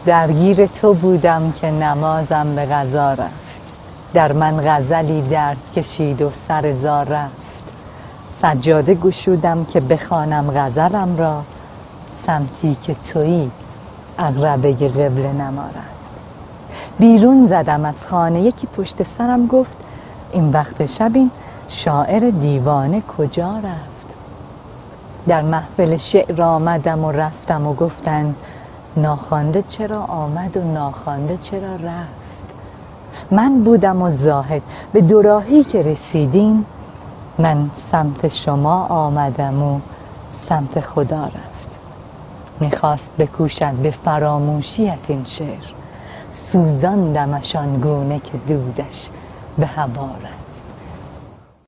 درگیر تو بودم که نمازم به قضا رفت، در من غزلی درد کشید و سر زار رفت. سجاده گشودم که بخوانم غزلم را، سمتی که تویی عقربه قبله نما رفت. بیرون زدم از خانه، یکی پشت سرم گفت این وقت شب این شاعر دیوانه کجا رفت. در محفل شعر آمدم و رفتم و گفتن ناخوانده چرا آمد و ناخوانده چرا رفت. من بودم و زاهد، به دوراهی که رسیدیم من سمت شما آمدم و سمت خدا رفت. میخواست بکوشد به فراموشیت این شعر، سوزاندمش آنگونه که دودش به هوا رفت.